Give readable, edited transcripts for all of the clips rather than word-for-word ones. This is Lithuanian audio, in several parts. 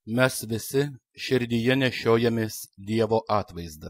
Mes visi širdyje nešiojamės Dievo atvaizdą.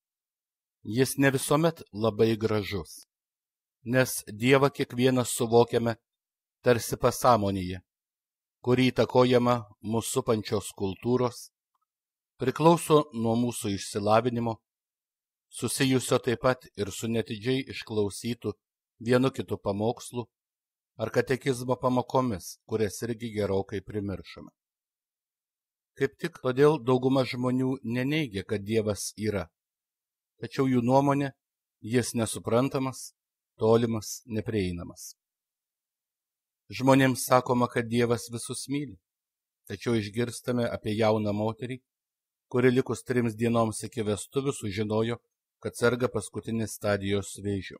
Jis ne visuomet labai gražus, nes Dievą kiekvienas suvokiame tarsi pasąmonėje, kuri įtakojama mūsų supančios kultūros, priklauso nuo mūsų išsilavinimo, susijusio taip pat ir su netidžiai išklausytų vienu kitu pamokslu ar katekizmo pamokomis, kurias irgi gerokai primiršome. Kaip tik todėl dauguma žmonių neneigia, kad Dievas yra, tačiau jų nuomonė, jis nesuprantamas, tolimas, neprieinamas. Žmonėms sakoma, kad Dievas visus myli, tačiau išgirstame apie jauną moterį, kuri likus 3 dienoms iki vestuvių sužinojo, kad serga paskutinės stadijos vėžiu.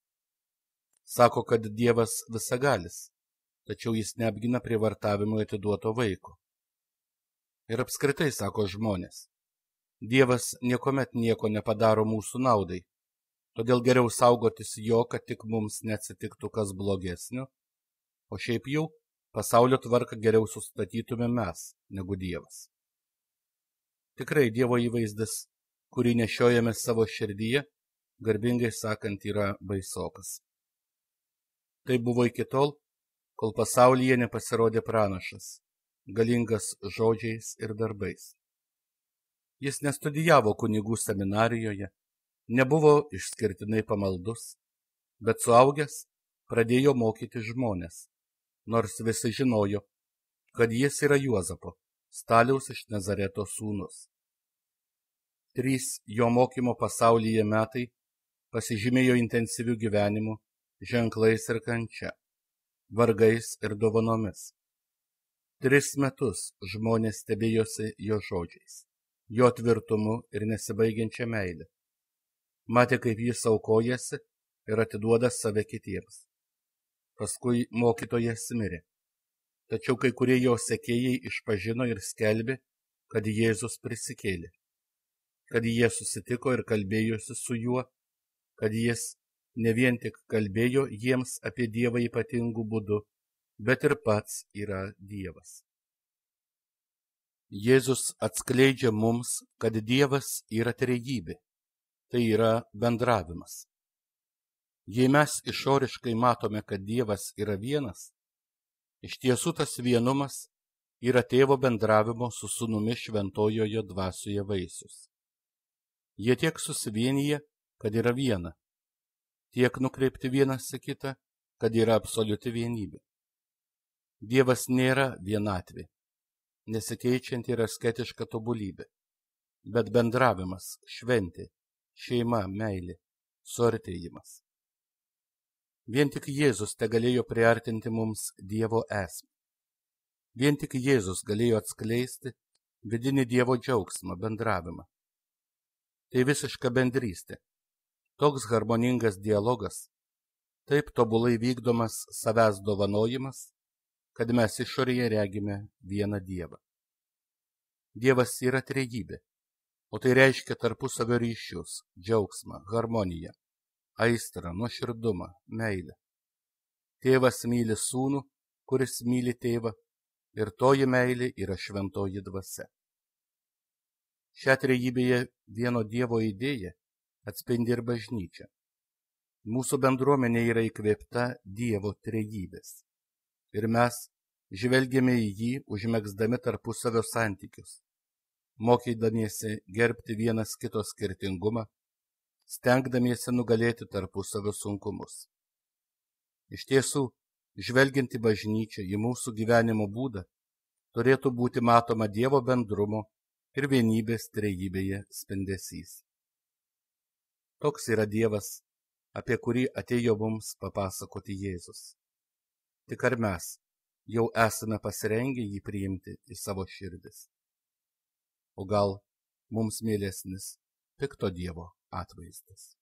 Sako, kad Dievas visagalis, tačiau jis neapgina prievartavimui atiduoto vaiko. Ir apskritai, sako žmonės, Dievas niekuomet nieko nepadaro mūsų naudai, todėl geriau saugotis jo, kad tik mums neatsitiktų kas blogesnio, o šiaip jau pasaulio tvarką geriau sustatytume mes, negu Dievas. Tikrai Dievo įvaizdis, kurį nešiojame savo širdyje, garbingai sakant, yra baisokas. Tai buvo iki tol, kol pasaulyje nepasirodė pranašas, galingas žodžiais ir darbais. Jis nestudijavo kunigų seminarijoje, nebuvo išskirtinai pamaldus, bet suaugęs pradėjo mokyti žmones, nors visi žinojo, kad jis yra Juozapo, Staliaus iš Nazareto sūnus. 3 jo mokymo pasaulyje metai pasižymėjo intensyviu gyvenimu, ženklais ir kančia, vargais ir dovanomis. 3 metus žmonės stebėjosi jo žodžiais, jo tvirtumu ir nesibaigiančia meilė. Matė, kaip jis aukojasi ir atiduoda save kitiems. Paskui mokytojas mirė. Tačiau kai kurie jo sekėjai išpažino ir skelbė, kad Jėzus prisikėlė, kad jie susitiko ir kalbėjosi su juo, kad jis ne vien tik kalbėjo jiems apie Dievą ypatingų būdų, bet ir pats yra Dievas. Jėzus atskleidžia mums, kad Dievas yra trejybė, tai yra bendravimas. Jei mes išoriškai matome, kad Dievas yra vienas, iš tiesų tas vienumas yra tėvo bendravimo su sūnumi šventojoje dvasioje vaisius. Jie tiek susivienyje, kad yra viena, tiek nukreipti vienas į kitą, kad yra absoliuti vienybė. Dievas nėra vienatvė, nesikeičianti ir asketiška tobulybė, bet bendravimas, šventė, šeima, meilė, suartėjimas. Vien tik Jėzus tegalėjo priartinti mums Dievo esmę. Vien tik Jėzus galėjo atskleisti vidinį Dievo džiaugsmą, bendravimą. Tai visiška bendrystė, toks harmoningas dialogas, taip tobulai vykdomas savęs dovanojimas, kad mes išorėje regime vieną Dievą. Dievas yra trejybė, o tai reiškia tarpusavio ryšius, džiaugsmą, harmoniją, aistrą, nuoširdumą, meilę. Tėvas myli sūnų, kuris myli tėvą, ir toji meilė yra šventoji dvasia. Šią trejybėje vieno Dievo idėją atspindi ir bažnyčia. Mūsų bendruomenė yra įkvėpta Dievo trejybės. Ir mes žvelgiame į jį, užmegzdami tarpusavio santykius, mokydamiesi gerbti vienas kito skirtingumą, stengdamiesi nugalėti tarpusavio sunkumus. Iš tiesų, žvelgiant į bažnyčią, į mūsų gyvenimo būdą, turėtų būti matoma Dievo bendrumo ir vienybės trejybėje spindesys. Toks yra Dievas, apie kurį atėjo mums papasakoti Jėzus. Tik ar mes jau esame pasirengę jį priimti į savo širdis? O gal mums mielesnis pikto Dievo atvaizdas?